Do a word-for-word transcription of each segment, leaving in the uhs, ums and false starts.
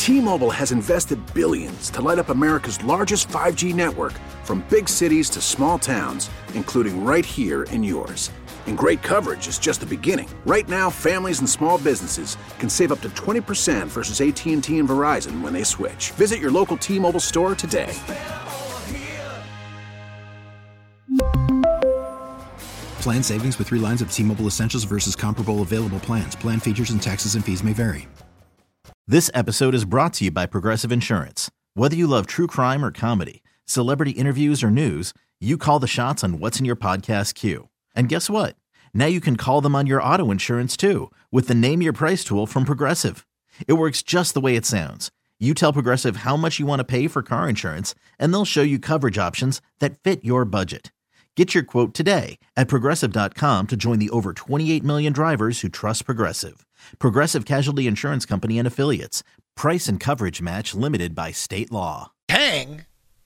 T-Mobile has invested billions to light up America's largest five G network, from big cities to small towns, including right here in yours. And great coverage is just the beginning. Right now, families and small businesses can save up to twenty percent versus A T and T and Verizon when they switch. Visit your local T-Mobile store today. Plan savings with three lines of T-Mobile Essentials versus comparable available plans. Plan features and taxes and fees may vary. This episode is brought to you by Progressive Insurance. Whether you love true crime or comedy, celebrity interviews or news, you call the shots on what's in your podcast queue. And guess what? Now you can call them on your auto insurance too with the Name Your Price tool from Progressive. It works just the way it sounds. You tell Progressive how much you want to pay for car insurance, and they'll show you coverage options that fit your budget. Get your quote today at Progressive dot com to join the over twenty-eight million drivers who trust Progressive. Progressive Casualty Insurance Company and Affiliates. Price and coverage match limited by state law. Hang,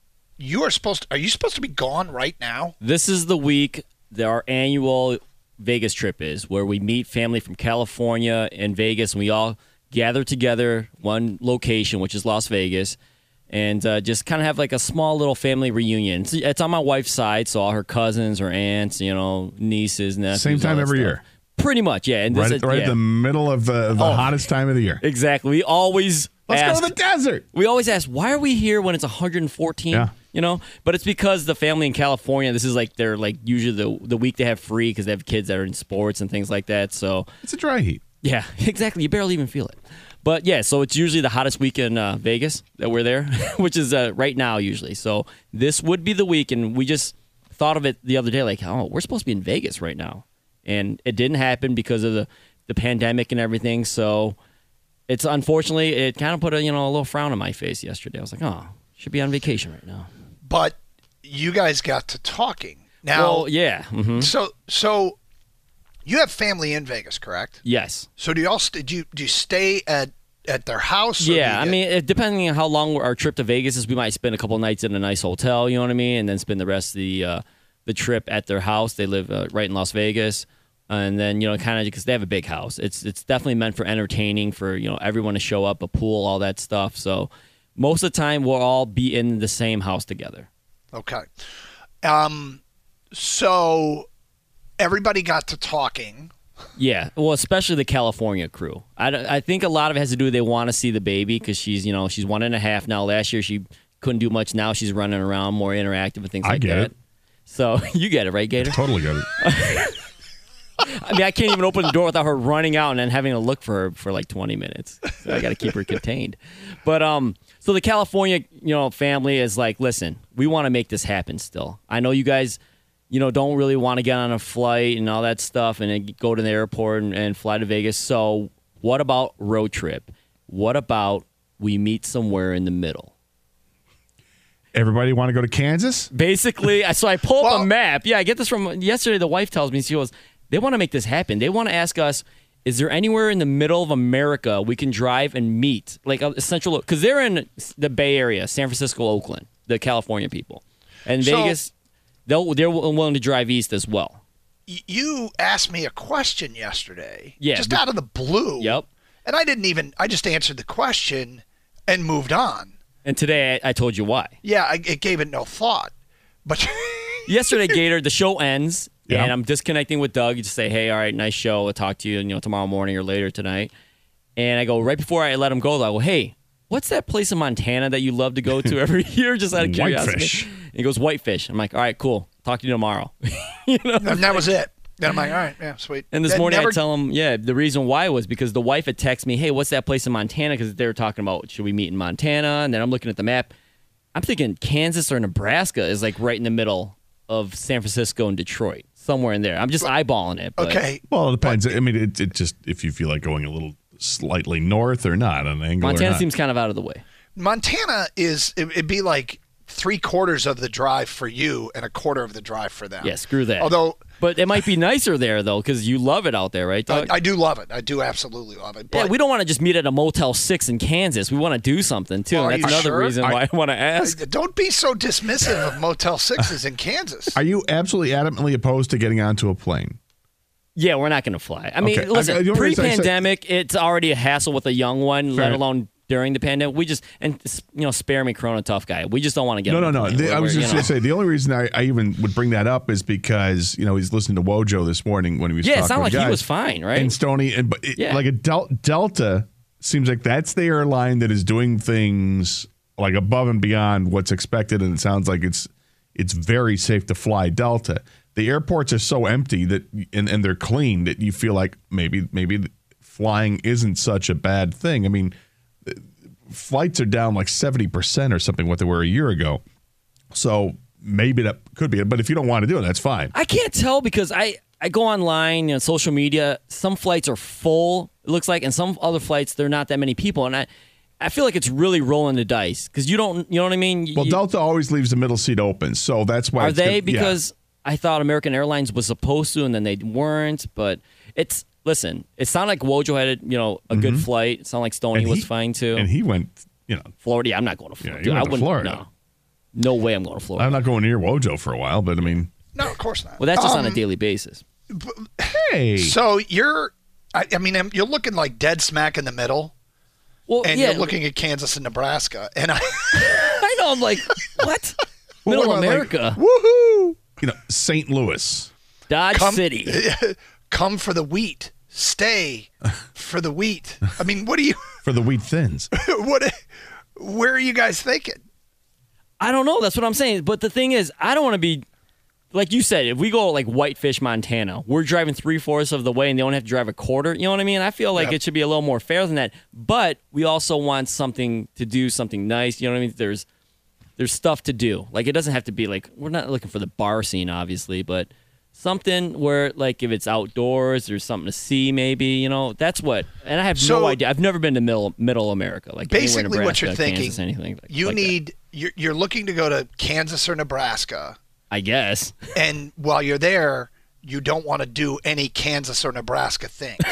you are supposed to, are you supposed to be gone right now? This is the week that our annual Vegas trip is, where we meet family from California and Vegas, and we all gather together one location, which is Las Vegas, and uh, just kind of have like a small little family reunion. It's, it's on my wife's side, so all her cousins, her aunts, you know, nieces, nephews. Same time every stuff. year. Pretty much, yeah. And this right is, right yeah. in the middle of the, the oh, hottest time of the year. Exactly. We always Let's ask, go to the desert. We always ask, why are we here when it's one hundred fourteen? Yeah. You know, but it's because the family in California, this is like they're like usually the the week they have free because they have kids that are in sports and things like that. So it's a dry heat. Yeah, exactly. You barely even feel it. But yeah, so it's usually the hottest week in uh, Vegas that we're there, which is uh, right now usually. So this would be the week, and we just thought of it the other day, like, oh, we're supposed to be in Vegas right now, and it didn't happen because of the the pandemic and everything. So it's unfortunately it kind of put a you know a little frown on my face yesterday. I was like, oh, should be on vacation right now. But you guys got to talking. Now, well, yeah. Mm-hmm. So, so you have family in Vegas, correct? Yes. So do you all st- do you, do you stay at, at their house? Or Yeah, do you I get- mean, it, depending on how long our trip to Vegas is, we might spend a couple nights in a nice hotel. You know what I mean, and then spend the rest of the uh, the trip at their house. They live uh, right in Las Vegas, and then you know, kind of because they have a big house. It's it's definitely meant for entertaining, for you know everyone to show up, a pool, all that stuff. So. Most of the time, we'll all be in the same house together. Okay. Um. So everybody got to talking. Yeah. Well, especially the California crew. I, I think a lot of it has to do with they want to see the baby because she's, you know, she's one and a half now. Last year, she couldn't do much. Now she's running around, more interactive and things I like get that. it. So you get it, right, Gator? Totally get it. I mean, I can't even open the door without her running out and then having to look for her for like twenty minutes. So I got to keep her contained. But um, so the California, you know, family is like, listen, we want to make this happen still. I know you guys, you know, don't really want to get on a flight and all that stuff and then go to the airport and, and fly to Vegas. So what about road trip? What about we meet somewhere in the middle? Everybody want to go to Kansas? Basically, so I pull up Well- a map. Yeah, I get this from yesterday. The wife tells me, she goes, they want to make this happen. They want to ask us, is there anywhere in the middle of America we can drive and meet? Like a central, because they're in the Bay Area, San Francisco, Oakland, the California people. And So- Vegas, they'll, they're willing to drive east as well. Y- You asked me a question yesterday. Yeah, Just but- out of the blue. Yep. And I didn't even. I just answered the question and moved on. And today I, I told you why. Yeah, I, it gave it no thought. But Yesterday, Gator, the show ends, Yeah. and I'm disconnecting with Doug. You just say, hey, all right, nice show. I'll talk to you, you know, tomorrow morning or later tonight. And I go, right before I let him go, I go, hey, what's that place in Montana that you love to go to every year, just out of curiosity? Whitefish. And he goes, Whitefish. I'm like, all right, cool. Talk to you tomorrow. you know? and that was it. Then I'm like, all right, yeah, sweet. And this That morning never- I tell him, yeah, the reason why was because the wife had texted me, hey, what's that place in Montana? Because they were talking about, should we meet in Montana? And then I'm looking at the map. I'm thinking Kansas or Nebraska is like right in the middle of San Francisco and Detroit, somewhere in there. I'm just eyeballing it. But Okay. Well, it depends. I mean, it, it just if you feel like going a little slightly north or not on an angle. or Montana not. seems kind of out of the way. Montana is, it, it'd be like three quarters of the drive for you and a quarter of the drive for them. Yeah, screw that. Although, But it might be nicer there, though, because you love it out there, right, I, Doug? I do love it. I do absolutely love it. yeah, But we don't want to just meet at a Motel six in Kansas. We want to do something, too. Well, are and that's you another sure? reason why I, want to ask. don't be so dismissive of Motel Sixes in Kansas. Are you absolutely adamantly opposed to getting onto a plane? Yeah, we're not going to fly. I mean, Okay. I- listen, the only reason I say- pre-pandemic, it's already a hassle with a young one, Fair. let alone during the pandemic. We just and you know, spare me, Corona tough guy. We just don't want to get. No, on no, the no. plane. The, I We're- was we're, just you know. going to say the only reason I, I even would bring that up is because you know he's listening to Wojo this morning when he was Yeah, talking it sounded like with he guys. was fine, right? And Stoney, and but it, Yeah. like a Del- Delta seems like that's the airline that is doing things like above and beyond what's expected, and it sounds like it's it's very safe to fly Delta. The airports are so empty that and, and they're clean that you feel like maybe maybe flying isn't such a bad thing. I mean, flights are down like seventy percent or something what they were a year ago. So maybe that could be it. But if you don't want to do it, that's fine. I can't tell because I, I go online, you know, social media. Some flights are full, it looks like, and some other flights, there are not that many people. And I, I feel like it's really rolling the dice because you don't, you know what I mean? Well, You- Delta always leaves the middle seat open. So that's why Are it's they? gonna- yeah. Because I thought American Airlines was supposed to, and then they weren't. But it's listen. It sounded like Wojo had you know a good flight. It sounded like Stoney And was he- fine too. And he went, you know, Florida. Yeah, I'm not going to Yeah, Florida. he Dude, went I to wouldn't. Florida. No, no way. I'm going to Florida. I'm not going near Wojo for a while, but I mean, No, of course not. well, that's just on a Um, daily basis. hey. So you're, I, I mean, you're looking like dead smack in the middle, Well, and yeah, you're looking at Kansas and Nebraska, and I, I know. I'm like, what? Well, Middle what about, like, America, woohoo, you know, Saint Louis. Dodge come- City. come for the wheat, stay for the wheat. I mean, what do you, For the wheat thins. what, where are you guys thinking? I don't know. That's what I'm saying. But the thing is, I don't want to be like you said. If we go like Whitefish, Montana, we're driving three fourths of the way, and they only have to drive a quarter. You know what I mean? I feel like Yep. it should be a little more fair than that. But we also want something to do, something nice. You know what I mean? There's there's stuff to do. Like it doesn't have to be like we're not looking for the bar scene, obviously, but something where like if it's outdoors, there's something to see. Maybe you know that's what. And I have So- no idea. I've never been to middle Middle America. Like anywhere in Basically, what Nebraska, you're thinking, Kansas, anything. Like, you like that. need, you're, you're looking to go to Kansas or Nebraska, I guess. and while you're there, you don't want to do any Kansas or Nebraska things.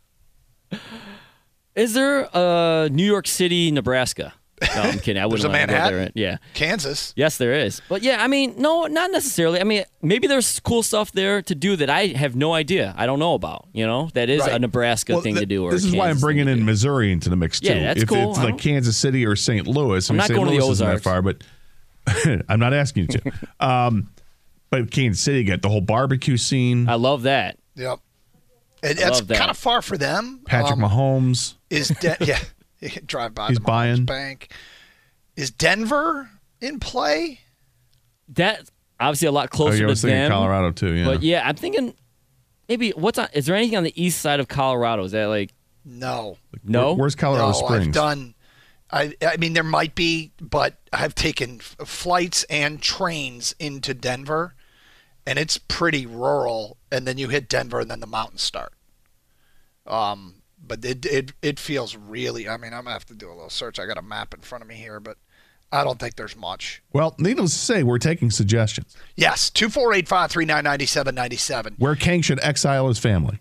Is there a New York City, Nebraska? No, I'm kidding. I wouldn't There's a want to go Manhattan? there. Yeah. Kansas. Yes, there is. But yeah, I mean, no, not necessarily. I mean, maybe there's cool stuff there to do that I have no idea. I don't know about. You know, that is Right. a Nebraska Well, thing th- to do. Or this a is why I'm Kansas bringing thing to in do. Missouri into the mix too. Yeah, that's if cool. it's I like don't- Kansas City or Saint Louis, I I'm mean, not Saint going to the Louis isn't that Ozarks. far, but I'm not asking you to. Um, but Kansas City, you got the whole barbecue scene. I love that. Yep. And I that's love that. kind of far for them. Patrick Um, Mahomes. Is De- yeah, you can drive by He's the Mahomes buying. Bank. Is Denver in play? That obviously a lot Oh, closer yeah, I to was thinking them. Colorado too. Yeah. But yeah, I'm thinking maybe what's on? Is there anything on the east side of Colorado? Is that like No. no? Where- where's Colorado no, Springs? I've done. I I mean, there might be, but I've taken f- flights and trains into Denver, and it's pretty rural. And then you hit Denver, and then the mountains start. Um, but it it it feels really. I mean, I'm gonna have to do a little search. I got a map in front of me here, but I don't think there's much. Well, needless to say, we're taking suggestions. Yes, two four eight five three nine ninety seven ninety seven Where King should exile his family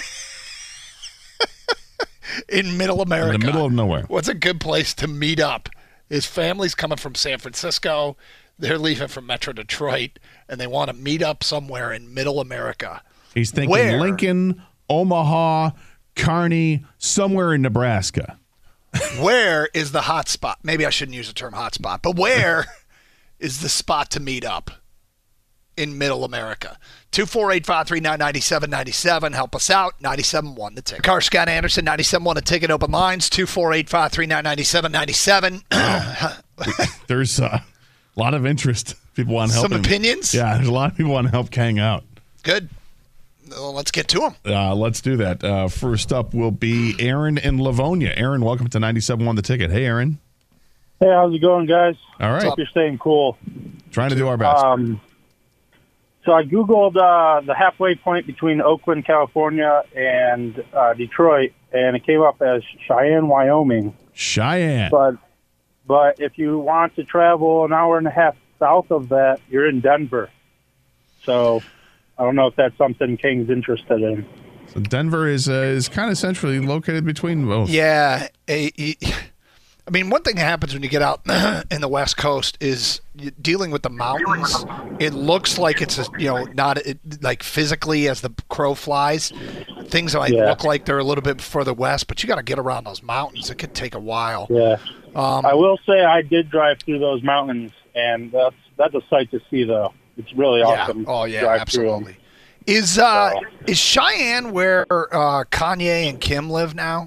in Middle America, in the middle of nowhere. What's a good place to meet up? His family's coming from San Francisco. They're leaving from Metro Detroit, and they want to meet up somewhere in Middle America. He's thinking Where? Lincoln, Omaha, Kearney, somewhere in Nebraska. Where is the hot spot? Maybe I shouldn't use the term hot spot, but where is the spot to meet up in Middle America? two four eight five three nine nine seven nine seven. Help us out. ninety-seven one The Ticket. Car Scott Anderson, ninety-seven one The Ticket. Open lines, two four eight five three nine nine seven nine seven. There's uh, a lot of interest. People want to help Some him. opinions? Yeah, there's a lot of people want to help Kang out. Good. Well, let's get to them. Uh, let's do that. Uh, first up will be Aaron in Livonia. Aaron, welcome to ninety-seven one The Ticket. Hey, Aaron. Hey, how's it going, guys? All right. Hope you're staying cool. Trying to do our best. Um, so I Googled uh, the halfway point between Oakland, California, and uh, Detroit, and it came up as Cheyenne, Wyoming. Cheyenne. But but if you want to travel an hour and a half south of that, you're in Denver. So I don't know if that's something King's interested in. So Denver is uh, is kind of centrally located between both. Yeah. A, a- I mean, one thing that happens when you get out in the West Coast is you- dealing with the mountains. It looks like it's a, you know not it, like physically as the crow flies, things might Yeah. look like they're a little bit further west, but you got to get around those mountains. It could take a while. Yeah. Um, I will say I did drive through those mountains, and that's that's a sight to see, though. It's really yeah. awesome. Oh to yeah, drive through 'em. absolutely. Is uh So- is Cheyenne where uh, Kanye and Kim live now?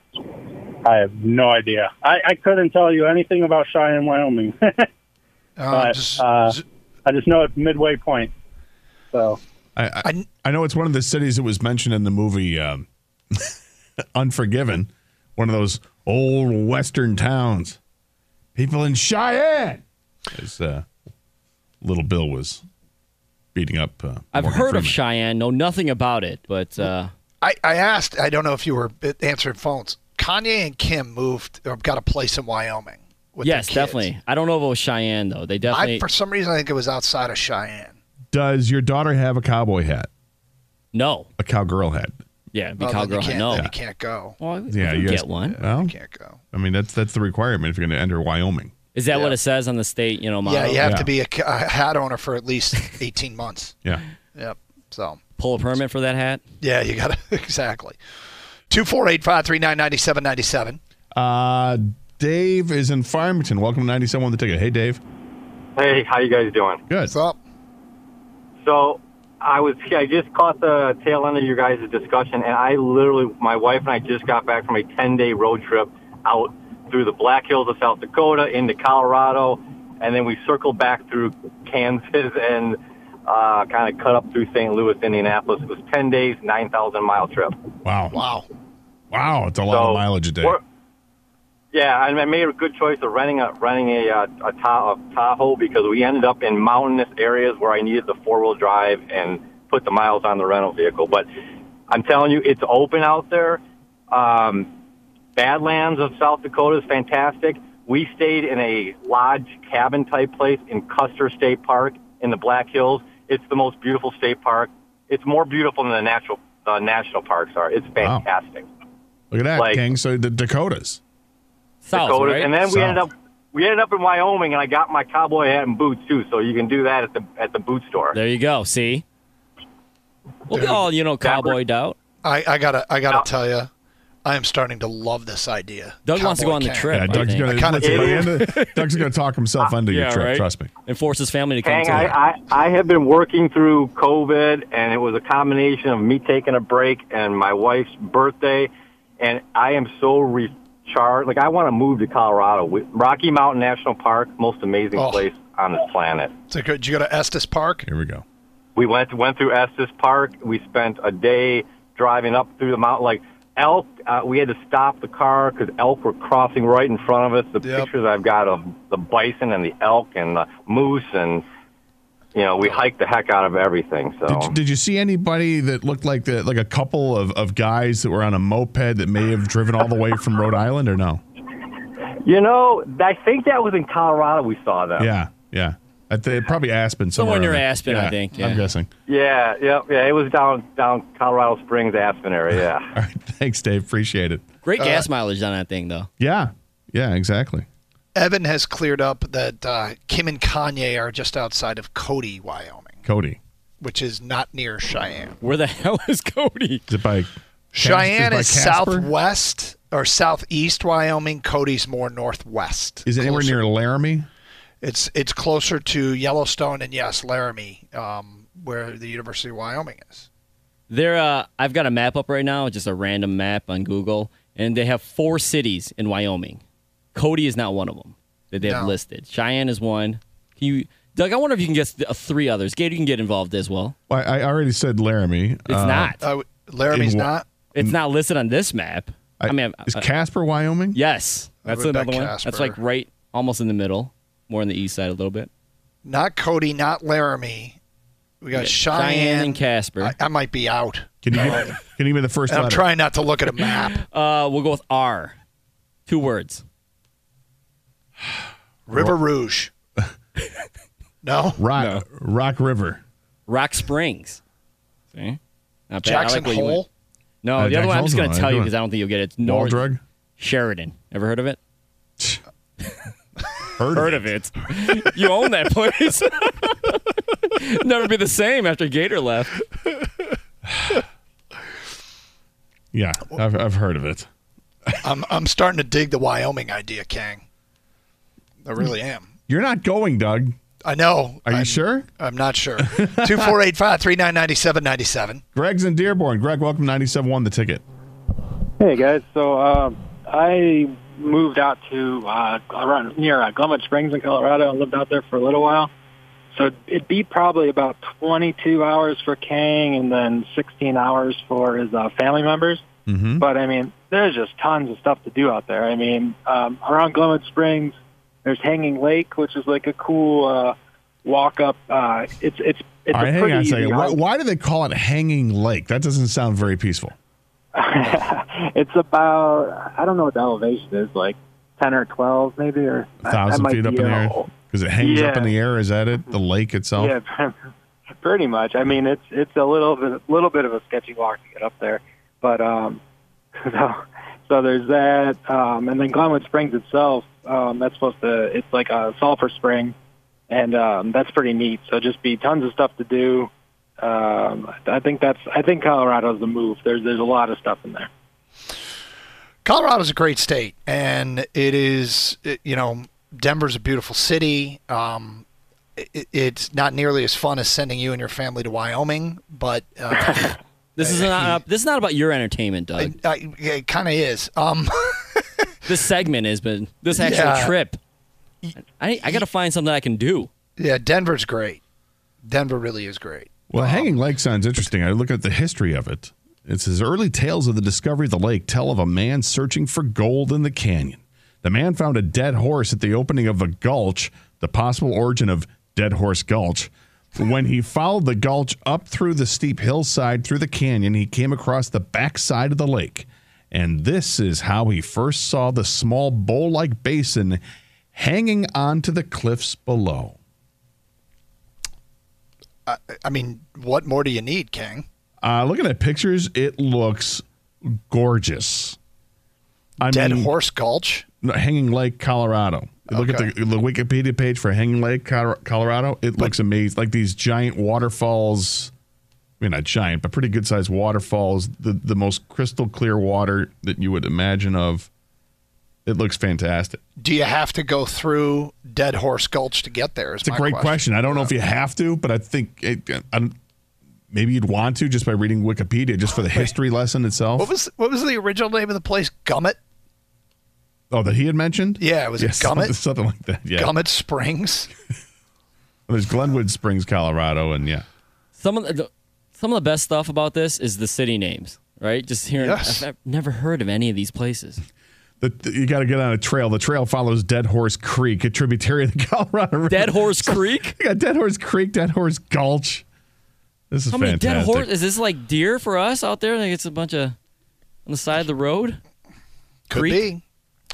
I have no idea. I, I couldn't tell you anything about Cheyenne, Wyoming. Uh, but just- uh, I just know it's midway point. So I, I, I- I know it's one of the cities that was mentioned in the movie um, Unforgiven, one of those old western towns. People in Cheyenne. As uh, Little Bill was beating up. Uh, I've Morgan heard Freeman. of Cheyenne, know nothing about it, but uh, I, I asked, I don't know if you were answering phones. Kanye and Kim moved or got a place in Wyoming. With their yes, kids. definitely. I don't know if it was Cheyenne though. They definitely I, for some reason, I think it was outside of Cheyenne. Does your daughter have a cowboy hat? no. A cowgirl hat? Yeah, be Oh, then cowgirl. you can't, No. then you can't go. Well, Yeah, you you can guys- get one. Well, You can't go. I mean, that's that's the requirement if you're going to enter Wyoming. Is that Yeah. what it says on the state? You know, Yeah, motto? you have Yeah. to be a, ca- a hat owner for at least eighteen months. Yeah. Yep. So, Pull a permit for that hat. yeah, you got to, exactly. two four eight, five three nine, nine seven nine seven. Uh, Dave is in Farmington. Welcome to ninety-seven on the ticket. Hey, Dave. Hey, how you guys doing? Good. What's up? So I was I just caught the tail end of your guys' discussion, and I literally, my wife and I just got back from a ten-day road trip out through the Black Hills of South Dakota into Colorado, and then we circled back through Kansas and uh, kind of cut up through Saint Louis, Indianapolis. It was ten days, nine thousand mile trip. Wow. Wow. Wow. It's a lot of mileage a day. we're- Yeah, and I made a good choice of renting a renting a, uh, a, Ta- a Tahoe because we ended up in mountainous areas where I needed the four-wheel drive and put the miles on the rental vehicle. But I'm telling you, it's open out there. Um, Badlands of South Dakota is fantastic. We stayed in a lodge cabin type place in Custer State Park in the Black Hills. It's the most beautiful state park. It's more beautiful than the natural uh, national parks are. It's Wow. fantastic. Look at that, like- King. So the Dakotas. South, Dakotas. right? And then we South. ended up we ended up in Wyoming, and I got my cowboy hat and boots too. So you can do that at the at the boot store. There you go. See, we'll be all you know cowboyed out. I, I gotta, I gotta Now- tell you, I am starting to love this idea. Doug wants to go Cowboy on the Kang. trip. Yeah, I Doug's think. gonna, I kinda listen, by the did. end of the- Doug's gonna talk himself into your Yeah, trip. right? Trust me. And force his family to come Kang, too. I, I, I have been working through COVID, and it was a combination of me taking a break and my wife's birthday, and I am so recharged. Like, I want to move to Colorado. We- Rocky Mountain National Park, most amazing Oh. place on this planet. So, did you go to Estes Park? Here we go. We went went through Estes Park. We spent a day driving up through the mountain. Like elk, uh, we had to stop the car because elk were crossing right in front of us. The Yep. pictures I've got of the bison and the elk and the moose, and you know, we hiked the heck out of everything. So Did you, did you see anybody that looked like the, like a couple of, of guys that were on a moped that may have driven all the way from Rhode Island or no? you know, I think that was in Colorado. We saw them. Yeah, yeah. I think probably Aspen Somewhere somewhere. near in there. Aspen, I Yeah, think, yeah. I'm guessing. yeah, yeah, yeah. It was down down Colorado Springs, Aspen area. Yeah. All right, thanks, Dave. Appreciate it. Great gas mileage on that thing, though. Yeah, yeah, exactly. Evan has cleared up that uh, Kim and Kanye are just outside of Cody, Wyoming, Cody, which is not near Cheyenne. Where the hell is Cody? is it by Cheyenne by is Casper? southwest or southeast Wyoming. Cody's more northwest. Is it anywhere Closer- near Laramie? It's it's closer to Yellowstone and yes, Laramie, um, where the University of Wyoming is. There, uh, I've got a map up right now, just a random map on Google, and they have four cities in Wyoming. Cody is not one of them that they have No. listed. Cheyenne is one. Can you, Doug? I wonder if you can get th- uh, three others. Gator, you can get involved as well. Well, I I already said Laramie. It's Uh, not. Uh, Laramie's In Wa- not. It's not listed on this map. I, I, mean, is uh, Casper, Wyoming? yes, that's would bet another one. Casper. That's like right, almost in the middle, more on the east side a little bit. Not Cody, not Laramie. We got Yeah, Cheyenne, Cheyenne and Casper. I, I might be out. Can you give, can you give me the first And I'm letter? trying not to look at a map. Uh, we'll go with R. Two words. River Rouge. No? Rock Rock River. Rock Springs. See? Not bad. I Jackson like what you went- Hole? No, Uh, the other one I'm Jackson just going Hole's to one. tell you I because I don't think you'll get it. It's North Waldrug? Sheridan. Ever heard of it? heard, heard of of it. You own that place. Never be the same after Gator left. Yeah, I've, I've heard of it. I'm I'm starting to dig the Wyoming idea, Kang. I really am. You're not going, Doug. I know. Are you I'm, sure? I'm not sure. two four eight five, three nine nine seven nine seven. Greg's in Dearborn. Greg, welcome to ninety-seven point one The Ticket. Hey, guys. So uh, I moved out to uh, around near uh, Glenwood Springs in Colorado and lived out there for a little while. So it'd be probably about twenty-two hours for Kang and then sixteen hours for his uh, family members. Mm-hmm. But, I mean, there's just tons of stuff to do out there. I mean, um, around Glenwood Springs, there's Hanging Lake, which is like a cool uh, walk-up. Uh, it's it's it's All right, a hang pretty on a easy second. Why, hike. why do they call it Hanging Lake? That doesn't sound very peaceful. It's about, I don't know what the elevation is, like ten or twelve maybe, or A thousand feet up in the air? Because it hangs yeah. up in the air. Is that it? The lake itself? Yeah, pretty much. I mean, it's it's a little bit little bit of a sketchy walk to get up there, but um, so so there's that, um, and then Glenwood Springs itself. Um, that's supposed to. It's like a sulfur spring, and um, that's pretty neat. So just be tons of stuff to do. Um, I think that's. I think Colorado's the move. There's there's a lot of stuff in there. Colorado's a great state, and it is, you know, Denver's a beautiful city. Um, it, it's not nearly as fun as sending you and your family to Wyoming, but uh, This is not. This is not about your entertainment, Doug. I, I, it kind of is. Um, This segment has been this actual Yeah. trip. I I got to find something I can do. yeah, Denver's great. Denver really is great. Well, Hanging Lake sounds interesting. I look at the history of it. It says early tales of the discovery of the lake tell of a man searching for gold in the canyon. The man found a dead horse at the opening of a gulch, the possible origin of Dead Horse Gulch. When he followed the gulch up through the steep hillside through the canyon, he came across the backside of the lake. And this is how he first saw the small bowl-like basin hanging onto the cliffs below. I, I mean, what more do you need, King? Uh, looking at pictures, it looks gorgeous. I Dead mean, Horse Gulch? Hanging Lake, Colorado. You Look Okay. at the, the Wikipedia page for Hanging Lake, Col- Colorado. It looks amazing. Like these giant waterfalls. I mean, not giant, but pretty good-sized waterfalls. The the most crystal clear water that you would imagine of. It looks fantastic. Do you have to go through Dead Horse Gulch to get there? Is It's a my great question. I don't know if you have to, but I think it, I don't- maybe you'd want to just by reading Wikipedia, just for the history lesson itself. What was what was the original name of the place? Gummit? Oh, that he had mentioned? Yeah, was it Yes, Gummit? Something, something like that, yeah. Gummit Springs? There's Glenwood Springs, Colorado, and yeah. Some of the some of the best stuff about this is the city names, right? Just hearing. Yes. I've, I've never heard of any of these places. The, the- you got to get on a trail. The trail follows Dead Horse Creek, a tributary of the Colorado River. Dead Horse Creek. You got Dead Horse Creek, Dead Horse Gulch. This is How many fantastic. dead horse? Is this like deer for us out there? Like it's a bunch of on the side of the road. Could Creek? be.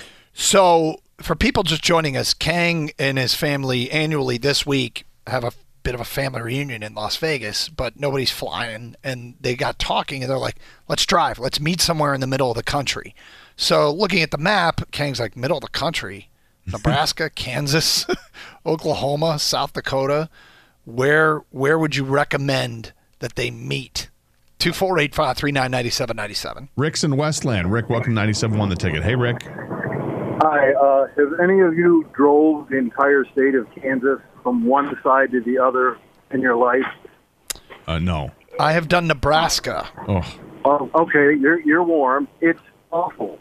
So, for people just joining us, Kang and his family annually this week have a bit of a family reunion in Las Vegas, but nobody's flying. And they got talking, and they're like, let's drive. Let's meet somewhere in the middle of the country. So, looking at the map, Kang's like, middle of the country? Nebraska, Kansas, Oklahoma, South Dakota. Where where would you recommend that they meet? two four eight five, three nine nine seven nine seven. Rick's in Westland. Rick, welcome to ninety-seven point one The Ticket. Hey, Rick. Hi, uh, have any of you drove the entire state of Kansas from one side to the other in your life? Uh, no. I have done Nebraska. Oh, Oh, okay, you're you're warm. It's awful.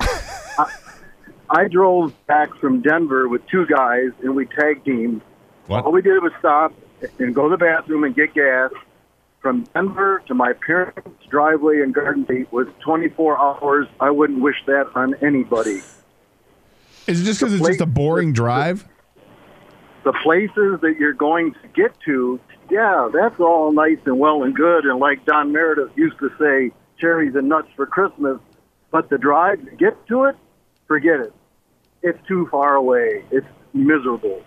I, I drove back from Denver with two guys, and we tag teamed. what? All we did was stop and go to the bathroom and get gas. From Denver to my parents' driveway and garden gate was twenty-four hours. I wouldn't wish that on anybody. Is it just because it's just a boring drive? The places that you're going to get to, yeah, that's all nice and well and good. And like Don Meredith used to say, cherries and nuts for Christmas. But the drive to get to it, forget it. It's too far away. It's miserable.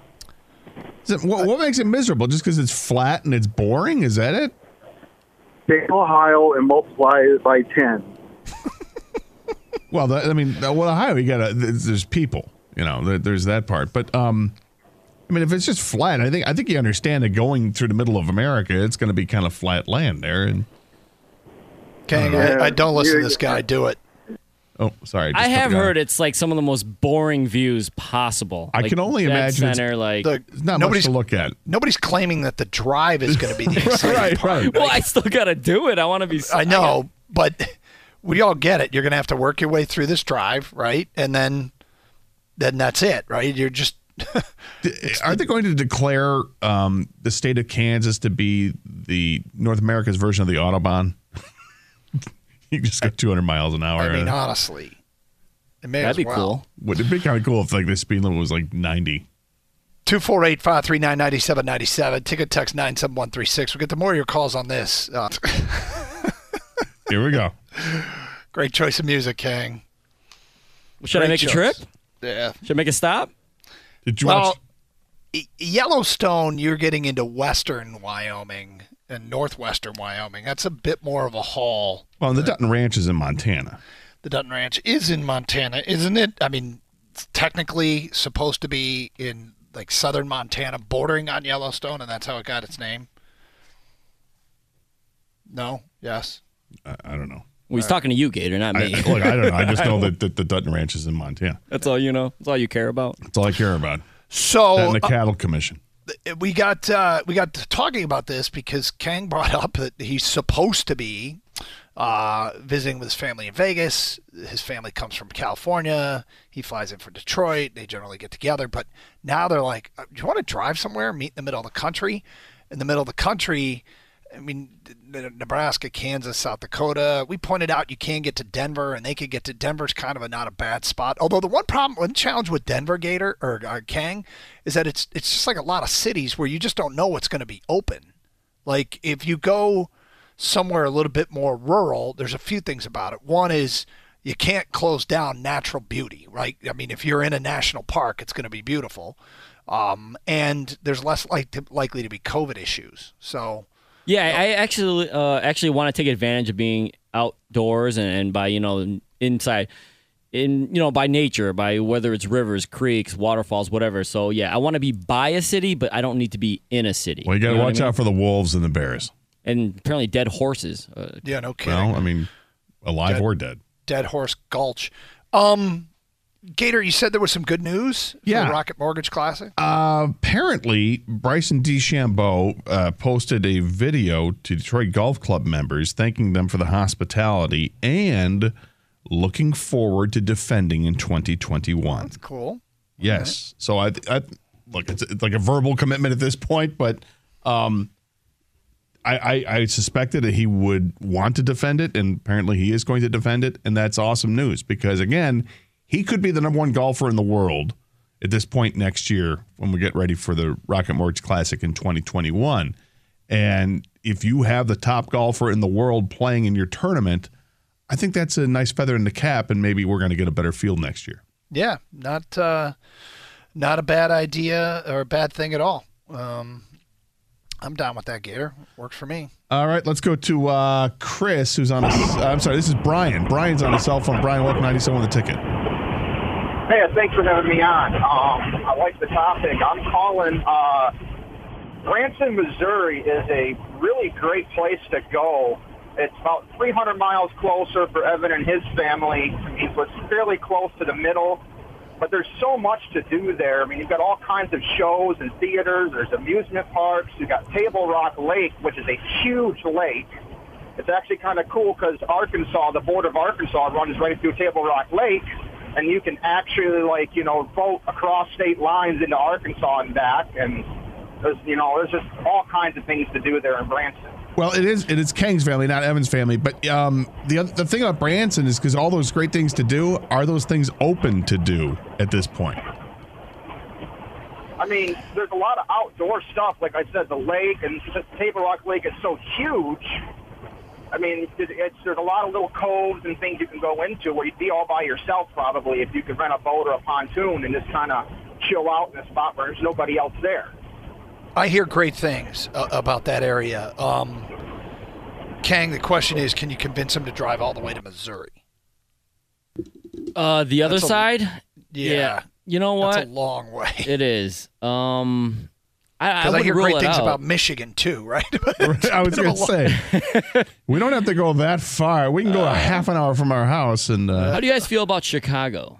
Is it, what, what makes it miserable? Just because it's flat and it's boring? Is that it? Take Ohio and multiply it by ten. Well, the, I mean, well, Ohio, you got to, there's people. You know, there, there's that part. But um, I mean, if it's just flat, I think I think you understand that going through the middle of America, it's going to be kind of flat land there. And Kang, I, I don't listen to this guy. Do it. Oh, sorry. I have heard it's like some of the most boring views possible. I like can only dead imagine center, it's, like The- it's not much nobody's to look at. Nobody's claiming that the drive is going to be the exciting Right, part. right. well, I still gotta do it. I want to be. I know, but we all get it. You're going to have to work your way through this drive, right? And then, then that's it, right? You're just. Are they going to declare um, the state of Kansas to be the North America's version of the Autobahn? You just get two hundred miles an hour. I mean, honestly, it may That'd as be well. cool. Would it be kind of cool if like the speed limit was like ninety? two four eight, five three nine, nine seven nine seven. Ticket text nine seven one three six. We'll get to more of your calls on this. Uh, Here we go. great choice of music, Kang. Should Great I make choice. a trip? Yeah. Should I make a stop? Did you Well, watch? Y- Yellowstone, you're getting into western Wyoming and northwestern Wyoming. That's a bit more of a haul. Well, and the Dutton Ranch is in Montana. The Dutton Ranch is in Montana, isn't it? I mean, it's technically supposed to be in like southern Montana, bordering on Yellowstone, and that's how it got its name. No? Yes? I, I don't know. Well, he's talking to you, Gator, not I, me. look, I don't know. I just know that, that the Dutton Ranch is in Montana. That's all you know. That's all you care about. That's all I care about. So That and the uh, Cattle Commission. we got uh, we got to talking about this because Kang brought up that he's supposed to be uh, visiting with his family in Vegas. His family comes from California. He flies in from Detroit. They generally get together. But now they're like, do you want to drive somewhere, meet in the middle of the country? In the middle of the country, I mean, Nebraska, Kansas, South Dakota. We pointed out you can get to Denver, and they could get to Denver's kind of a not a bad spot. Although the one problem, one challenge with Denver, Gator or uh, Kang, is that it's it's just like a lot of cities where you just don't know what's going to be open. Like if you go somewhere a little bit more rural, there's a few things about it. One is you can't close down natural beauty, right? I mean, if you're in a national park, it's going to be beautiful, um, and there's less like to, likely to be COVID issues. So. Yeah, I actually uh, actually want to take advantage of being outdoors and, and by, you know, inside, in you know, by nature, by whether it's rivers, creeks, waterfalls, whatever. So, yeah, I want to be by a city, but I don't need to be in a city. Well, you got to know watch what I mean? out for the wolves and the bears. And apparently dead horses. Uh, Yeah, no kidding. Well, I mean, alive Dead- or dead. Dead Horse Gulch. Um, Gator, you said there was some good news for Yeah. the Rocket Mortgage Classic? Uh, apparently, Bryson DeChambeau uh, posted a video to Detroit Golf Club members thanking them for the hospitality and looking forward to defending in twenty twenty-one. That's cool. Yes. So I, I look, it's, it's like a verbal commitment at this point, but um, I, I, I suspected that he would want to defend it, and apparently he is going to defend it, and that's awesome news because again, he could be the number one golfer in the world at this point next year when we get ready for the Rocket Mortgage Classic in twenty twenty-one. And if you have the top golfer in the world playing in your tournament, I think that's a nice feather in the cap, and maybe we're going to get a better field next year. Yeah, not uh, not a bad idea or a bad thing at all. Um, I'm down with that, Gator. Works for me. All right, let's go to uh, Chris, who's on a. Uh, I'm sorry, this is Brian. Brian's on a cell phone. Brian, welcome ninety-seven on the ticket. Hey, thanks for having me on. Um, I like the topic. I'm calling. Uh, Branson, Missouri is a really great place to go. It's about three hundred miles closer for Evan and his family. I mean, so it's fairly close to the middle. But there's so much to do there. I mean, you've got all kinds of shows and theaters. There's amusement parks. You've got Table Rock Lake, which is a huge lake. It's actually kind of cool because Arkansas, the border of Arkansas, runs right through Table Rock Lake. And you can actually, like, you know, boat across state lines into Arkansas and back. And, there's, you know, there's just all kinds of things to do there in Branson. Well, it is it is Kang's family, not Evan's family. But um, the other, the thing about Branson is because all those great things to do, are those things open to do at this point? I mean, there's a lot of outdoor stuff. Like I said, the lake and the Table Rock Lake is so huge. I mean, it's, there's a lot of little coves and things you can go into where you'd be all by yourself probably if you could rent a boat or a pontoon and just kind of chill out in a spot where there's nobody else there. I hear great things uh, about that area. Um, Kang, the question is, can you convince him to drive all the way to Missouri? Uh, the other That's a- side? Yeah. You know what? That's a long way. It is. Um, I, I, I hear rule great it things out. about Michigan too, right? I was going to say, we don't have to go that far. We can go Uh, a half an hour from our house. And uh, How do you guys feel about Chicago?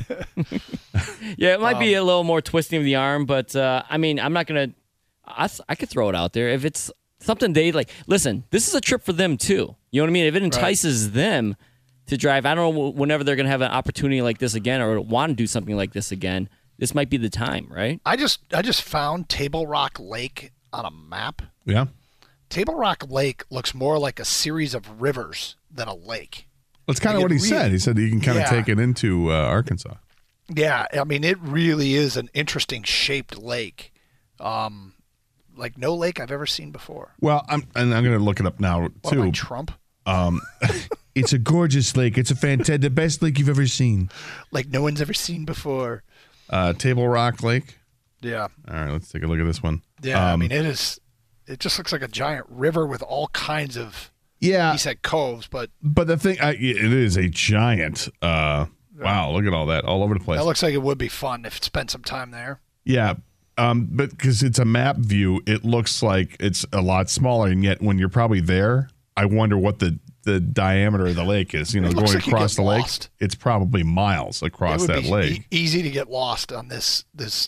Yeah, it might Um, be a little more twisting of the arm, but uh, I mean, I'm not gonna. I, I could throw it out there if it's something they like. Listen, this is a trip for them too. You know what I mean? If it entices right. them to drive, I don't know whenever they're gonna have an opportunity like this again or want to do something like this again. This might be the time, right? I just I just found Table Rock Lake on a map. Yeah. Table Rock Lake looks more like a series of rivers than a lake. That's kind of what he really, said. He said you can kind of yeah. take it into uh, Arkansas. Yeah, I mean, it really is an interesting shaped lake. Um, like no lake I've ever seen before. Well, I'm and I'm going to look it up now, what too. Am I, Trump? Um, it's a gorgeous lake. It's a fantastic, the best lake you've ever seen. Like no one's ever seen before. Uh, Table Rock Lake. Yeah. All right, let's take a look at this one. Yeah, um, I mean, it is. It just looks like a giant river with all kinds of. Yeah. He said coves, but. But the thing, I, it is a giant. Uh, wow, look at all that, all over the place. That looks like it would be fun if it spent some time there. Yeah, um, but because it's a map view, it looks like it's a lot smaller, and yet when you're probably there, I wonder what the, the diameter of the lake is. You know, going like across you the lake, lost. it's probably miles across it would that be lake. E- easy to get lost on this this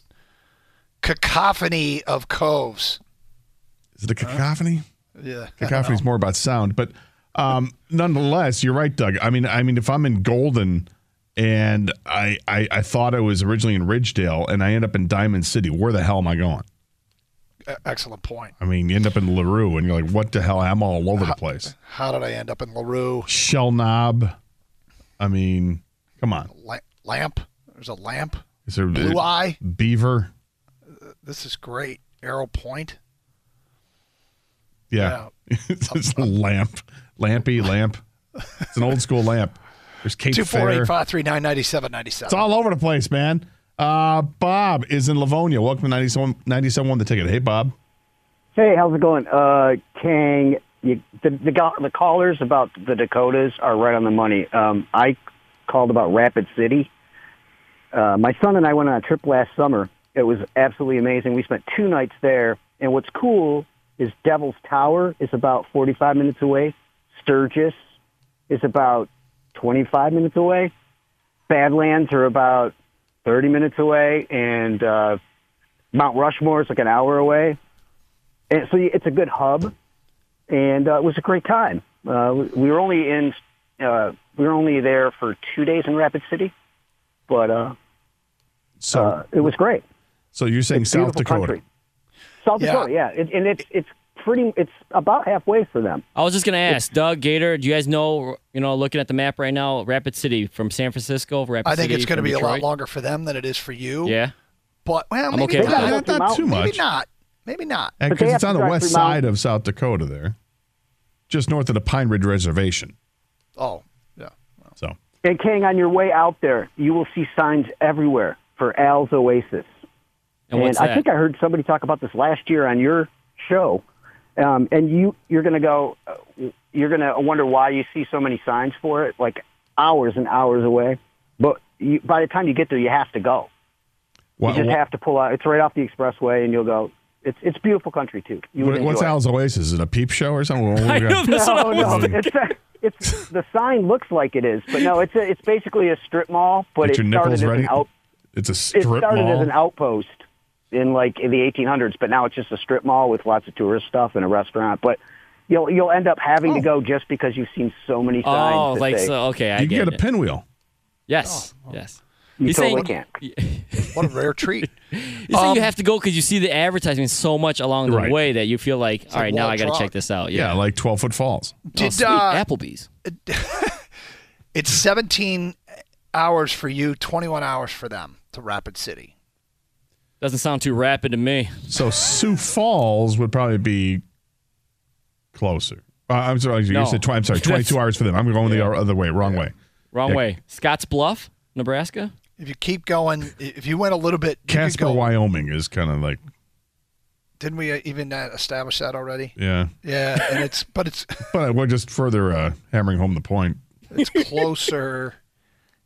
cacophony of coves. Is it a cacophony? Uh, yeah, cacophony is more about sound, but um, nonetheless, you're right, Doug. I mean, I mean, if I'm in Golden. And I, I I thought I was originally in Ridgedale, and I end up in Diamond City. Where the hell am I going? Excellent point. I mean, you end up in LaRue, and you're like, what the hell? I'm all over how, the place. How did I end up in LaRue? Shell Knob. I mean, come on. La- lamp. There's a lamp. Is there Blue uh, Eye? Beaver. Uh, this is great. Arrow Point. Yeah. yeah. It's a lamp. Lampy, lamp. It's an old school lamp. There's Cape two four eight, five three nine, nine seven nine seven. It's all over the place, man. Uh, Bob is in Livonia. Welcome to ninety-seven ninety-seven one The Ticket. Hey, Bob. Hey, how's it going? Uh, Kang, you, the, the the callers about the Dakotas are right on the money. Um, I called about Rapid City. Uh, my son and I went on a trip last summer. It was absolutely amazing. We spent two nights there, and what's cool is Devil's Tower is about forty-five minutes away. Sturgis is about twenty-five minutes away. Badlands are about thirty minutes away, and uh, Mount Rushmore is like an hour away. And so it's a good hub, and uh, it was a great time. Uh, we were only in, uh, we were only there for two days in Rapid City, but uh, so uh, it was great. So you're saying it's South Dakota? Country. South yeah. Dakota, yeah, it, and it's it's pretty. It's about halfway for them. I was just gonna ask Doug Gator. Do you guys know? You know, looking at the map right now, Rapid City from San Francisco. Rapid I think City it's going to be Detroit. a lot longer for them than it is for you. Yeah, but well, I'm maybe okay not. with that. Not too much. Maybe not. Maybe not. Because it's on the west side of South Dakota there, just north of the Pine Ridge Reservation. Oh, yeah. Well. So. And King, on your way out there, you will see signs everywhere for Al's Oasis. And, what's and that? I think I heard somebody talk about this last year on your show. Um, and you, you're going to go, uh, you're going to wonder why you see so many signs for it, like hours and hours away. But you, by the time you get there, you have to go. Well, you just well, have to pull out. It's right off the expressway, and you'll go. It's it's beautiful country too. You what, what's enjoy Al's it. Oasis? Is it a peep show or something? What I we know got? that's what I No, was no, thinking. it's a, it's the sign looks like it is, but no, it's a, it's basically a strip mall. But Get it your started nipples as ready. an out. It's a It strip started mall. as an outpost in like in the eighteen hundreds, but now it's just a strip mall with lots of tourist stuff and a restaurant. But you'll you'll end up having Oh. to go just because you've seen so many signs. Oh, that like say, so. Okay, I you can get get a it. pinwheel. Yes, Oh, yes. You He's totally saying, can't. What a rare treat. You saying Um, you have to go because you see the advertisement so much along the Right. way that you feel like, all like right, now Walt I got to Trog. check this out. Yeah, Yeah, like twelve foot falls. Oh, Did sweet. uh, Applebee's. it's seventeen hours for you, twenty-one hours for them to Rapid City. Doesn't sound too rapid to me. So Sioux Falls would probably be closer. Uh, I'm sorry, you No. said tw- I'm sorry, twenty-two hours for them. I'm going the other way, wrong way. Wrong Yeah. way. Scotts Bluff, Nebraska. If you keep going, if you went a little bit, you could Casper, go- Wyoming is kind of like, Didn't we even uh, establish that already? yeah. Yeah, and it's but it's But we're just further uh, hammering home the point. it's closer.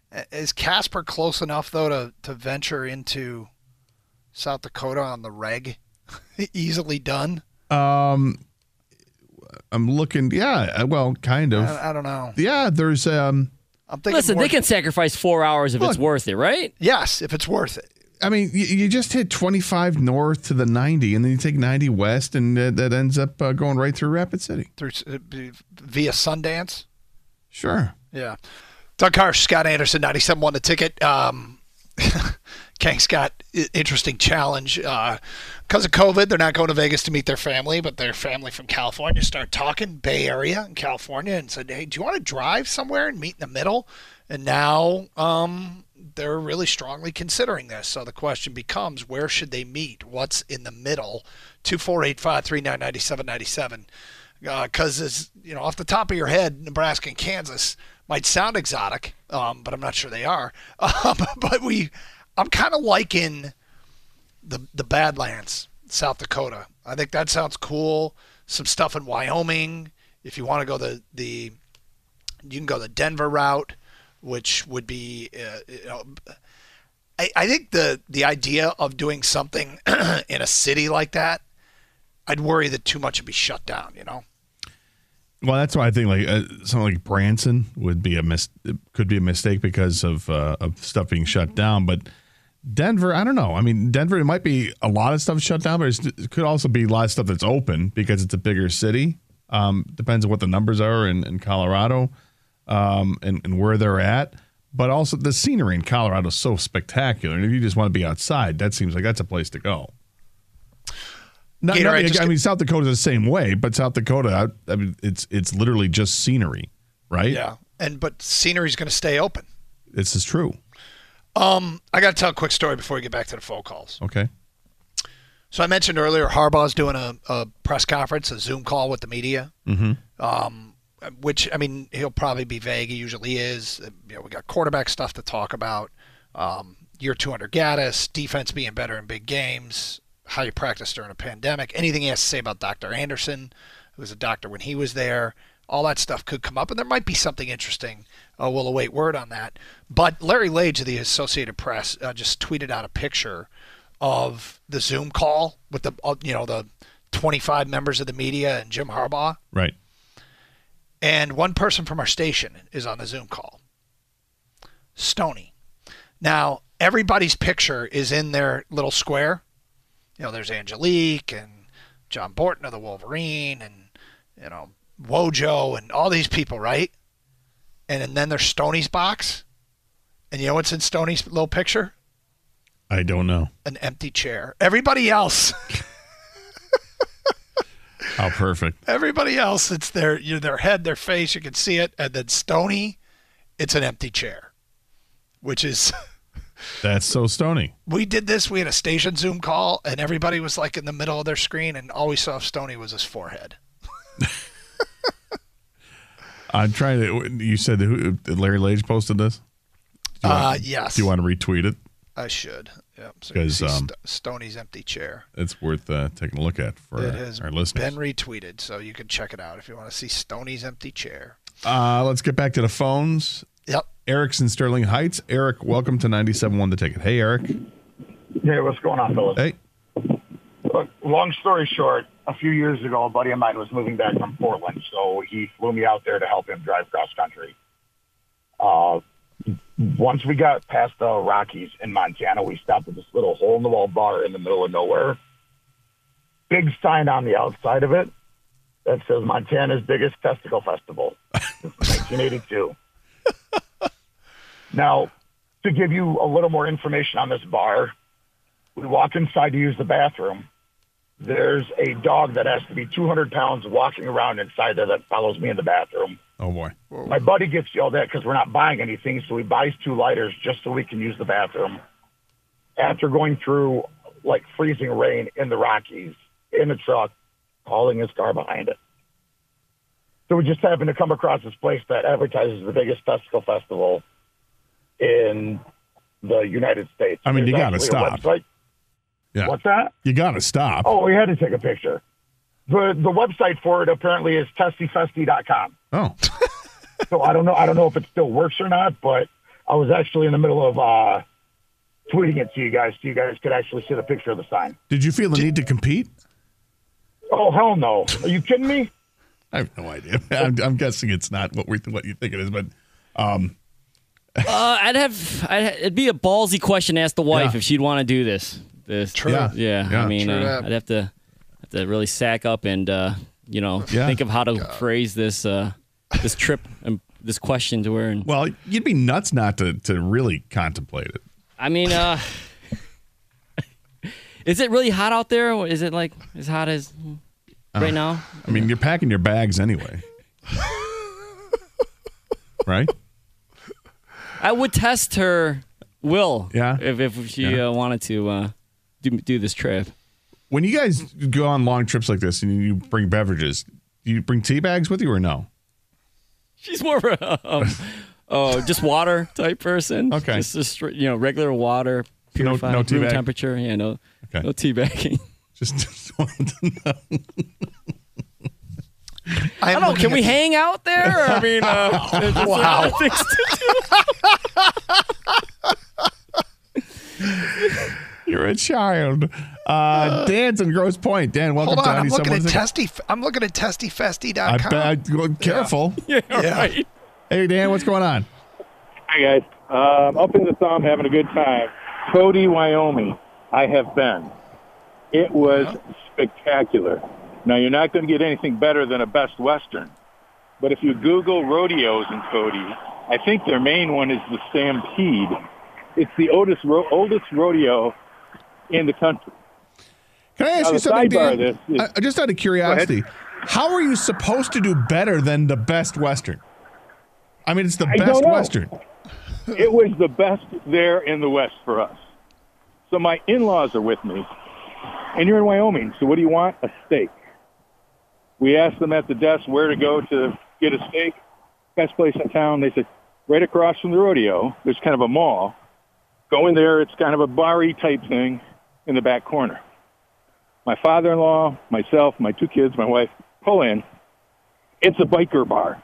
Is Casper close enough though to, to venture into South Dakota on the reg? Easily done. Um, I'm looking. Yeah, well, kind of. I, I don't know. Yeah, there's. Um, I'm thinking. Listen, more, they can sacrifice four hours if Look, it's worth it, right? Yes, if it's worth it. I mean, you, you just hit twenty-five north to the ninety, and then you take ninety west, and uh, that ends up uh, going right through Rapid City. Through uh, via Sundance. Sure. Yeah. Doug Harsh, Scott Anderson, ninety-seven won the ticket. Um, Kang's got interesting challenge. Uh, because of COVID, they're not going to Vegas to meet their family, but their family from California started talking, Bay Area in California, and said, hey, do you want to drive somewhere and meet in the middle? And now um, they're really strongly considering this. So the question becomes, where should they meet? What's in the middle? two four eight five, three nine nine seven nine seven. Because, uh, you know, off the top of your head, Nebraska and Kansas might sound exotic, um, but I'm not sure they are. Um, but we, I'm kind of liking the the Badlands, South Dakota. I think that sounds cool. Some stuff in Wyoming. If you want to go the the, you can go the Denver route, which would be, uh, you know, I, I think the the idea of doing something in a city like that, I'd worry that too much would be shut down. You know. Well, that's why I think like uh, something like Branson would be a mis- could be a mistake because of uh, of stuff being shut down. But Denver, I don't know. I mean, Denver, it might be a lot of stuff shut down, but it's, it could also be a lot of stuff that's open because it's a bigger city. Um, depends on what the numbers are in, in Colorado um, and, and where they're at. But also the scenery in Colorado is so spectacular. And if you just want to be outside, that seems like that's a place to go. Not, Gator, not, I I, just- mean, South Dakota's the same way, but South Dakota, I, I mean, it's it's literally just scenery, right? Yeah, and but scenery's going to stay open. This is true. Um, I got to tell a quick story before we get back to the phone calls. Okay. So I mentioned earlier, Harbaugh's doing a, a press conference, a Zoom call with the media. Mm-hmm. Um, which I mean, he'll probably be vague. He usually is. You know, we got quarterback stuff to talk about. Um, year two under Gaddis, defense being better in big games. How you practice during a pandemic, anything he has to say about Doctor Anderson, who was a doctor when he was there, all that stuff could come up, and there might be something interesting. Uh, we'll await word on that. But Larry Lage of the Associated Press uh, just tweeted out a picture of the Zoom call with the uh, you know the twenty-five members of the media and Jim Harbaugh. Right. And one person from our station is on the Zoom call. Stoney. Now, everybody's picture is in their little square. You know, there's Angelique and John Borton of the Wolverine and, you know, Wojo and all these people, right? And, and then there's Stoney's box. And you know what's in Stoney's little picture? I don't know. An empty chair. Everybody else. How perfect. Everybody else, it's their, you know, their head, their face, you can see it. And then Stoney, it's an empty chair, which is... That's so Stoney. We did this. We had a station Zoom call, and everybody was like in the middle of their screen, and all we saw of Stoney was his forehead. I'm trying to. You said that Larry Lage posted this? Do you Uh, want, yes. Do you want to retweet it? I should. Yep. So Because, you can see um, St- Stoney's empty chair. It's worth uh, taking a look at for It our, has our listeners. been retweeted, so you can check it out if you want to see Stoney's empty chair. Uh, let's get back to the phones. Yep. Eric's in Sterling Heights. Eric, welcome to ninety-seven one The Ticket. Hey, Eric. Hey, what's going on, fellas? Hey. Look, long story short, a few years ago, a buddy of mine was moving back from Portland, so he flew me out there to help him drive cross country. Uh, once we got past the Rockies in Montana, we stopped at this little hole-in-the-wall bar in the middle of nowhere. Big sign on the outside of it that says Montana's biggest testicle festival since nineteen eighty-two. Now, to give you a little more information on this bar, we walk inside to use the bathroom. There's a dog that has to be two hundred pounds walking around inside there that follows me in the bathroom. Oh, boy. My buddy gets yelled at because we're not buying anything, so he buys two lighters just so we can use the bathroom. After going through, like, freezing rain in the Rockies, in a truck, hauling his car behind it. So we just happened to come across this place that advertises the biggest testicle festival in the United States. I mean, you There's got to actually a stop. website. Yeah. What's that? You got to stop. Oh, we had to take a picture. The the website for it apparently is testy festy dot com. Oh. So I don't know I don't know if it still works or not, but I was actually in the middle of uh, tweeting it to you guys so you guys could actually see the picture of the sign. Did you feel the need to compete? Oh, hell no. Are you kidding me? I have no idea. I'm, I'm guessing it's not what we what you think it is, but um, uh, I'd have I'd, it'd be a ballsy question to ask the wife Yeah. if she'd want to do this. This, True. Yeah. yeah. Yeah. I mean, True uh, that. I'd have to have to really sack up and uh, you know Yeah. think of how to phrase this uh, this trip and this question to her. And well, you'd be nuts not to to really contemplate it. I mean, uh, is it really hot out there? Or is it like as hot as right Uh, now? I mean, you're packing your bags anyway, right? I would test her will. Yeah. If if she Yeah. uh, wanted to uh, do do this trip. When you guys go on long trips like this and you bring beverages, do you bring tea bags with you or no? She's more of a um, oh, just water type person. Okay. Just, just you know, regular water, So no- purified, no tea room bag? temperature. Yeah, no, Okay. no tea bagging. Just, just wanted to know. I don't know. Can we hang out there? Or, I mean, uh, is there Wow. other things to do? You're a child. Uh, Dan's in Grosse Point. Dan, welcome Hold to on, I'm looking at ninety-seven. testy. I'm looking at testy festy I dot com. bet. I'd go- Careful. Yeah, Yeah. right. Hey, Dan, what's going on? Hi, guys. Um, up in the thumb, having a good time. Cody, Wyoming. I have been. It was spectacular. Now, you're not going to get anything better than a Best Western. But if you Google rodeos in Cody, I think their main one is the Stampede. It's the oldest, ro- oldest rodeo in the country. Can I ask Now, you the something, sidebar Dan? of this is- I- just out of curiosity, how are you supposed to do better than the Best Western? I mean, it's the I Best don't know. Western. It was the best there in the West for us. So my in-laws are with me, and you're in Wyoming, so what do you want? A steak. We asked them at the desk where to go to get a steak. Best place in town. They said, right across from the rodeo, there's kind of a mall. Go in there, it's kind of a bar-y type thing in the back corner. My father-in-law, myself, my two kids, my wife, pull in. It's a biker bar.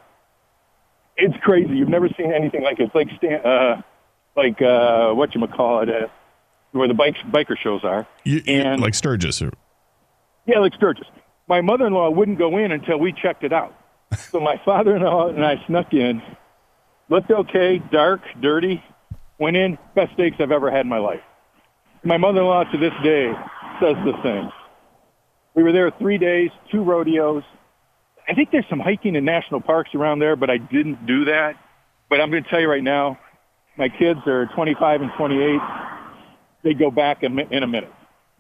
It's crazy. You've never seen anything like it. It's like, stand, uh, like uh, whatchamacallit, uh, where the bike, biker shows are. You, you- and like Sturgis. Or, yeah, like Sturgis. My mother-in-law wouldn't go in until we checked it out. So my father-in-law and I snuck in. Looked okay, dark, dirty. Went in, best steaks I've ever had in my life. My mother-in-law to this day says the same. We were there three days, two rodeos. I think there's some hiking in national parks around there, but I didn't do that. But I'm going to tell you right now, my kids are twenty-five and twenty-eight. They go back in in a minute.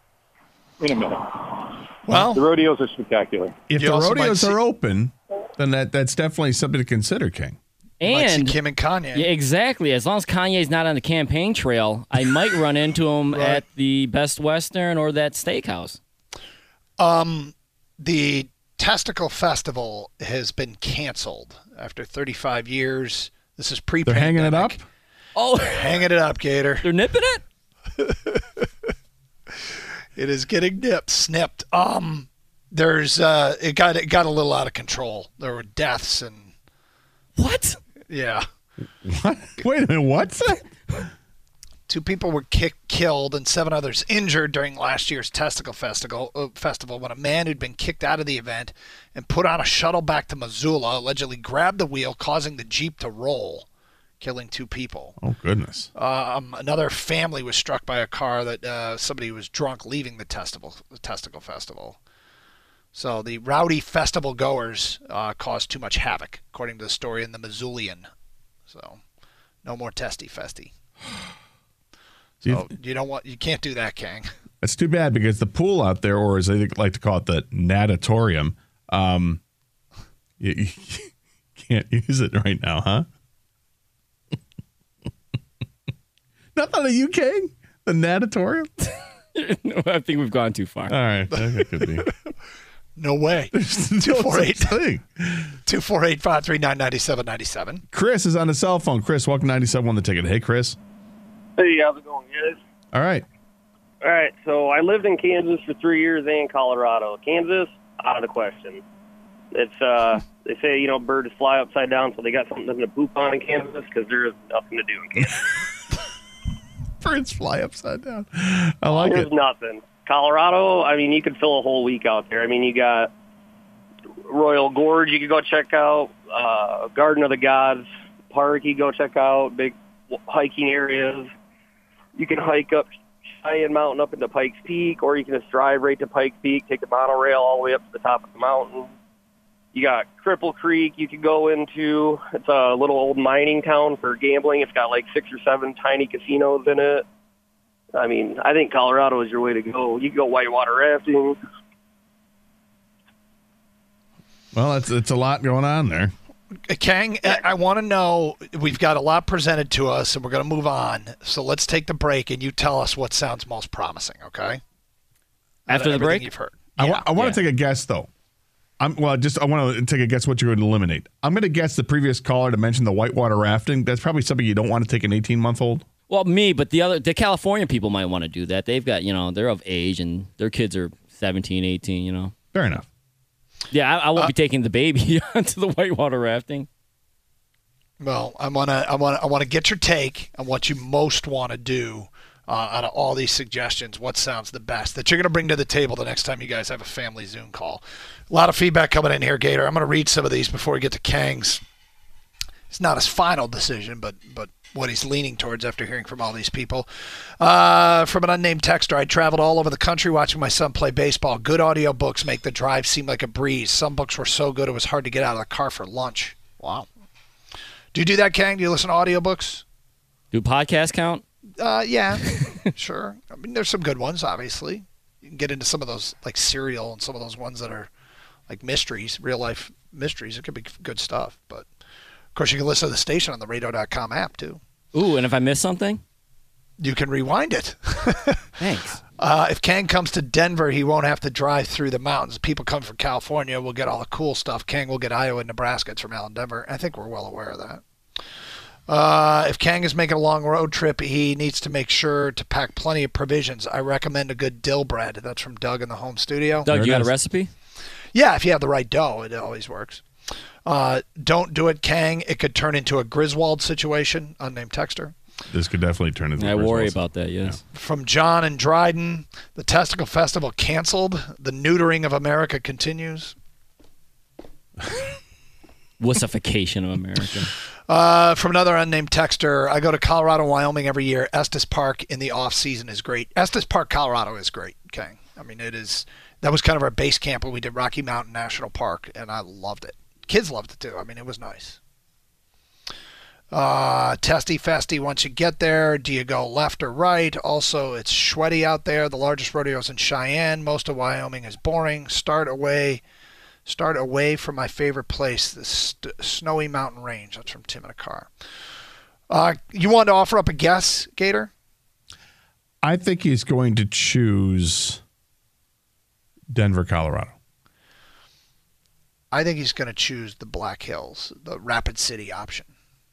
In a minute. Well, the rodeos are spectacular. if You the also might rodeos see- are open, then that, that's definitely something to consider, King. Might see And Kim and Kanye. yeah, exactly. As long as Kanye's not on the campaign trail, I might run into him Right. at the Best Western or that steakhouse. Um, the Testicle Festival has been canceled after thirty-five years. This is pre. They're hanging it up? Oh, Hanging it up, Gator. they're nipping it? It is getting nipped, snipped. Um, there's uh, it got it got a little out of control. There were deaths and What? yeah, What? Wait a minute, what's that? two people were kicked, killed, and seven others injured during last year's Testicle Festival. Uh, festival when a man who'd been kicked out of the event and put on a shuttle back to Missoula allegedly grabbed the wheel, causing the Jeep to roll, killing two people. Oh, goodness. Um, another family was struck by a car that uh, somebody was drunk leaving the testicle, the testicle festival. So the rowdy festival goers uh, caused too much havoc, according to the story in the Missoulian. So no more testy festy. So you don't want, you can't do that, Kang. That's too bad because the pool out there, or as they like to call it, the natatorium, um, you, you can't use it right now, huh? Not on the U K? The natatorium? No, I think we've gone too far. All right. That could be. No way. two two four eight, thing. two four eight, five three nine, nine seven nine seven. Chris is on the cell phone. Chris, welcome to ninety-seven on the ticket. Hey, Chris. Hey, how's it going, guys? All right. All right, so I lived in Kansas for three years and Colorado. Kansas, out of the question. It's uh, they say you know birds fly upside down, so they got something to poop on in Kansas because there is nothing to do in Kansas. Birds fly upside down. I like There's it. nothing. Colorado, I mean, you could fill a whole week out there. I mean, you got Royal Gorge you could go check out, uh, Garden of the Gods Park you could go check out, big hiking areas. You can hike up Cheyenne Mountain up into Pikes Peak, or you can just drive right to Pikes Peak, take the monorail all the way up to the top of the mountain. You got Cripple Creek you could go into. It's a little old mining town for gambling. It's got like six or seven tiny casinos in it. I mean, I think Colorado is your way to go. You can go whitewater rafting. Well, it's it's a lot going on there. Kang, I, I want to know, we've got a lot presented to us, and we're going to move on. So let's take the break, and you tell us what sounds most promising, okay? After the break? You've heard. I, Yeah. wa- I want Yeah. to take a guess, though. I'm well. Just I want to take a guess what you're going to eliminate. I'm going to guess the previous caller to mention the whitewater rafting. That's probably something you don't want to take an eighteen month old. Well, me, but the other, the California people might want to do that. They've got, you know, they're of age and their kids are seventeen, eighteen, you know. Fair enough. Yeah, I, I won't Uh, be taking the baby onto the whitewater rafting. Well, I want to I want I want to get your take on what you most want to do uh, out of all these suggestions. What sounds the best that you're going to bring to the table the next time you guys have a family Zoom call? A lot of feedback coming in here, Gator. I'm going to read some of these before we get to Kang's. It's not his final decision, but but what he's leaning towards after hearing from all these people. Uh, from an unnamed texter, I traveled all over the country watching my son play baseball. Good audio books make the drive seem like a breeze. Some books were so good it was hard to get out of the car for lunch. Wow. Do you do that, Kang? Do you listen to audiobooks? Do podcasts count? Uh, yeah, sure. I mean, there's some good ones, obviously. You can get into some of those, like Serial and some of those ones that are like mysteries, real-life mysteries. It could be good stuff. But, of course, you can listen to the station on the radio dot com app, too. Ooh, and if I miss something? You can rewind it. Thanks. Uh, if Kang comes to Denver, he won't have to drive through the mountains. People come from California will get all the cool stuff. Kang will get Iowa and Nebraska. It's from Allen, Denver. I think we're well aware of that. Uh, if Kang is making a long road trip, he needs to make sure to pack plenty of provisions. I recommend a good dill bread. That's from Doug in the home studio. Doug, you got a recipe? Yeah, if you have the right dough, it always works. Uh, don't do it, Kang. It could turn into a Griswold situation. Unnamed texter. This could definitely turn into. I a worry Griswold. about that, yes. From John and Dryden, the Testicle Festival canceled. The neutering of America continues. Wussification of America. Uh, from another unnamed texter, I go to Colorado and Wyoming every year. Estes Park in the off season is great. Estes Park, Colorado is great, Kang. I mean, it is. That was kind of our base camp when we did Rocky Mountain National Park, and I loved it. Kids loved it too. I mean, it was nice. Uh, testy festy once you get there. Do you go left or right? Also, it's sweaty out there. The largest rodeo is in Cheyenne. Most of Wyoming is boring. Start away. Start away from my favorite place, the st- Snowy Mountain Range. That's from Tim in a car. Uh, you wanted to offer up a guess, Gator? I think he's going to choose Denver, Colorado. I think he's going to choose the Black Hills, the Rapid City option.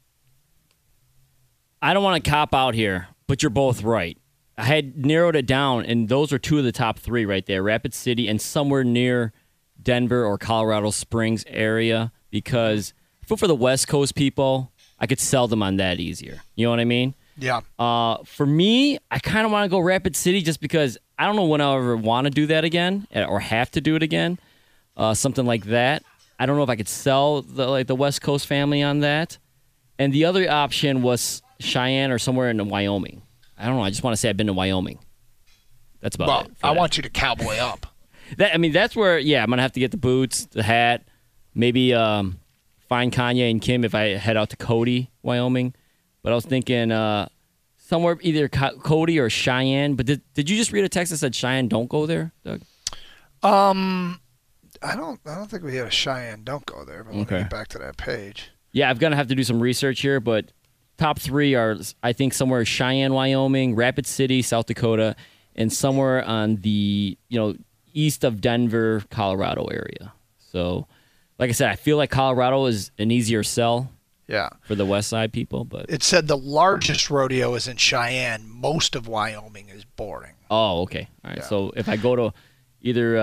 I don't want to cop out here, but you're both right. I had narrowed it down, and those are two of the top three right there, Rapid City and somewhere near Denver or Colorado Springs area, because for, for the West Coast people, I could sell them on that easier. You know what I mean? Yeah. Uh, for me, I kind of want to go Rapid City just because I don't know when I'll ever want to do that again or have to do it again, uh, something like that. I don't know if I could sell the like the West Coast family on that. And the other option was Cheyenne or somewhere in Wyoming. I don't know. I just want to say I've been to Wyoming. That's about well, it. I that. want you to cowboy up. That I mean, that's where, yeah, I'm going to have to get the boots, the hat, maybe um, find Kanye and Kim if I head out to Cody, Wyoming. But I was thinking uh, somewhere either Co- Cody or Cheyenne. But did, did you just read a text that said Cheyenne, don't go there, Doug? Um, I don't I don't think we had a Cheyenne don't go there, but let Okay. me get back to that page. Yeah, I'm going to have to do some research here, but top three are, I think, somewhere Cheyenne, Wyoming, Rapid City, South Dakota, and somewhere on the, you know, east of Denver, Colorado area. So, like I said, I feel like Colorado is an easier sell Yeah. for the west side people, but It said the largest rodeo is in Cheyenne. Most of Wyoming is boring. oh, okay. All right. Yeah. So if I go to either uh,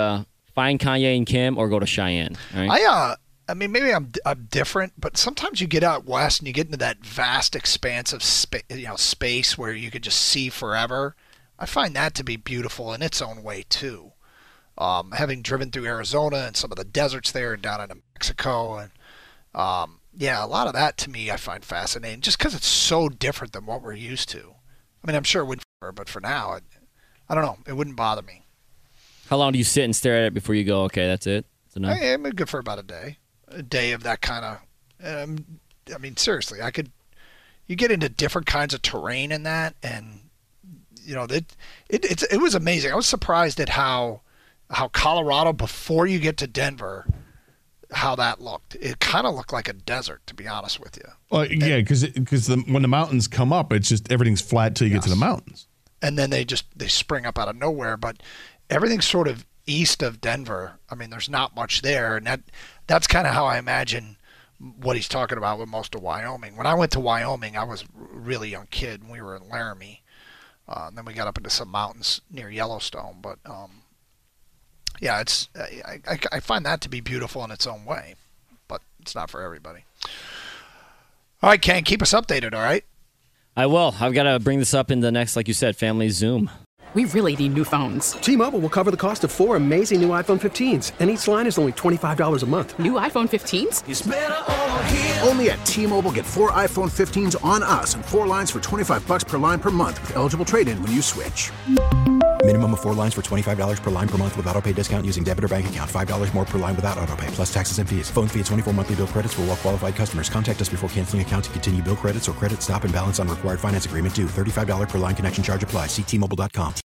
find Kanye and Kim or go to Cheyenne. Right? I uh, I mean, maybe I'm I'm different, but sometimes you get out west and you get into that vast expanse of spa- you know space where you could just see forever. I find that to be beautiful in its own way too. Um, having driven through Arizona and some of the deserts there and down into Mexico, and um, yeah, a lot of that to me I find fascinating, just because it's so different than what we're used to. I mean, I'm sure it would, but for now, it, I don't know, it wouldn't bother me. How long do you sit and stare at it before you go, okay, that's it? That's enough? I, I'm good for about a day. A day of that kind of, um, I mean, seriously, I could, you get into different kinds of terrain in that, and, you know, it, it, it's, it was amazing. I was surprised at how, how Colorado, before you get to Denver, how that looked. It kind of looked like a desert, to be honest with you. Well, yeah, because because the, when the mountains come up, it's just everything's flat till you yes. get to the mountains. And then they just they spring up out of nowhere. But everything's sort of east of Denver. I mean, there's not much there, and that that's kind of how I imagine what he's talking about with most of Wyoming. When I went to Wyoming, I was a really young kid, and we were in Laramie. Uh, and then we got up into some mountains near Yellowstone, but. Um, Yeah, it's I, I, I find that to be beautiful in its own way, but it's not for everybody. All right, Ken, keep us updated, all right? I will. I've got to bring this up in the next, like you said, family Zoom. We really need new phones. T-Mobile will cover the cost of four amazing new iPhone fifteens, and each line is only twenty-five dollars a month. New iPhone fifteens? It's better over here. Only at T-Mobile, get four iPhone fifteens on us and four lines for twenty-five bucks per line per month with eligible trade-in when you switch. Minimum of four lines for twenty-five dollars per line per month with autopay discount using debit or bank account. five dollars more per line without autopay, plus taxes and fees. Phone fee at twenty-four monthly bill credits for well-qualified customers. Contact us before canceling account to continue bill credits or credit stop and balance on required finance agreement due. thirty-five dollars per line connection charge applies. See T Mobile dot com.